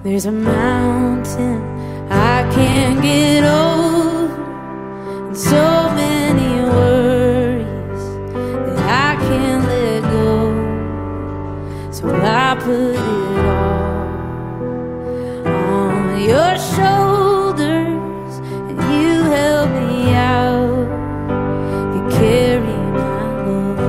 There's a mountain I can't get over, and so many worries that I can't let go. So I put it all on your shoulders, and you help me out. You carry my load.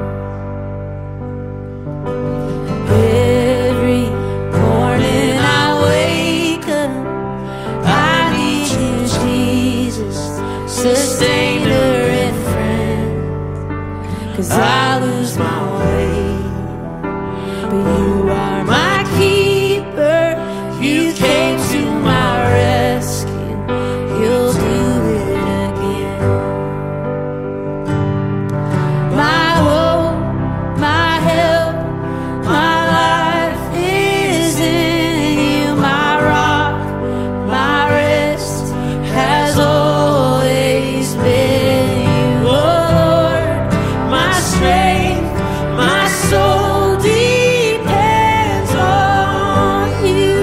Every morning I wake up, I need you, Jesus, sustainer and friend, 'cause I lose my way, but you are my keeper. You came to my rescue, you'll do it again. My hope, my help, my life is in you. My rock, my rest has always been you. Oh Lord, my strength, my soul depends on you.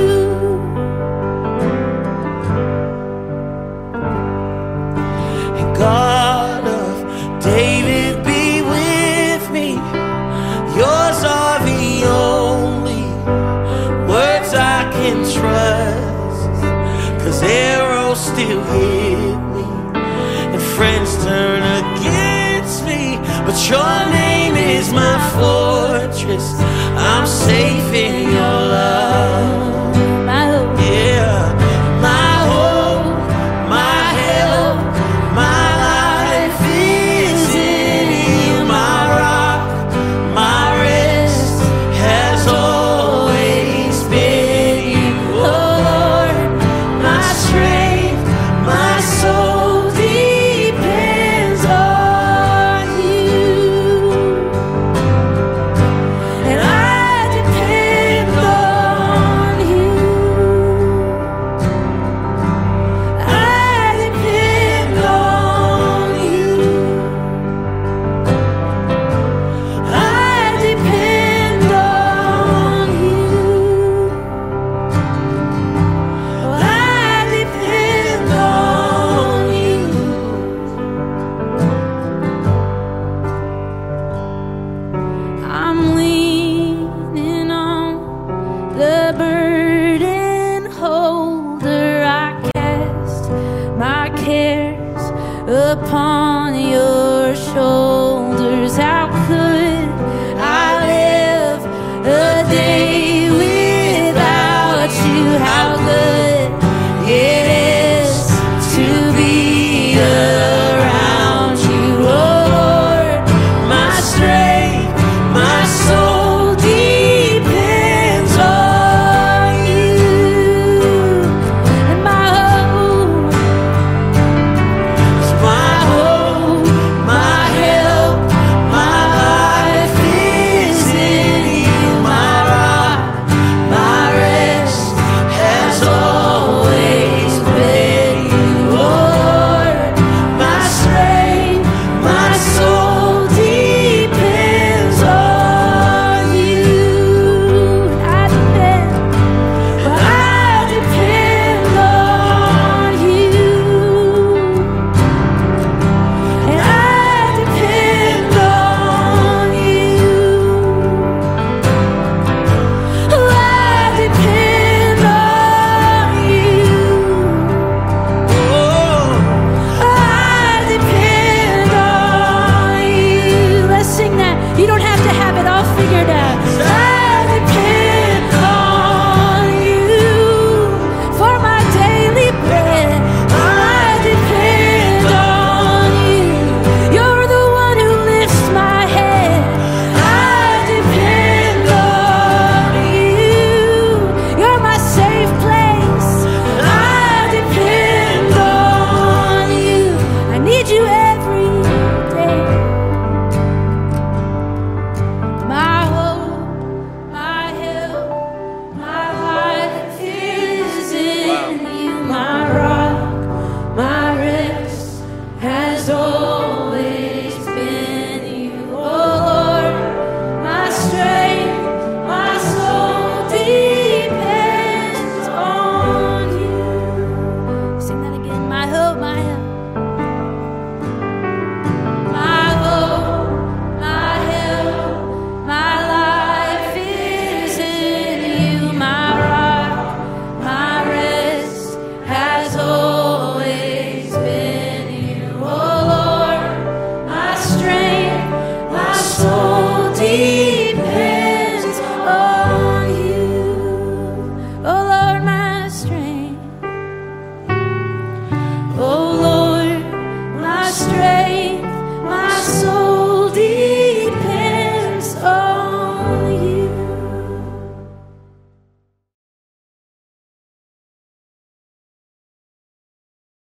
And God of David, be with me. Yours are the only words I can trust, 'cause arrows still hit me and friends turn against me, but your name is my fortress. I'm safe in your love. My hope, yeah, my hope, my help, my life is in you. My rock, my rest has always been you. Oh Lord, my strength, my soul depends on you. And I depend on you. I depend on you. I depend on you. Oh, I depend on you. I'm leaning on the burden holder. I cast my cares upon you.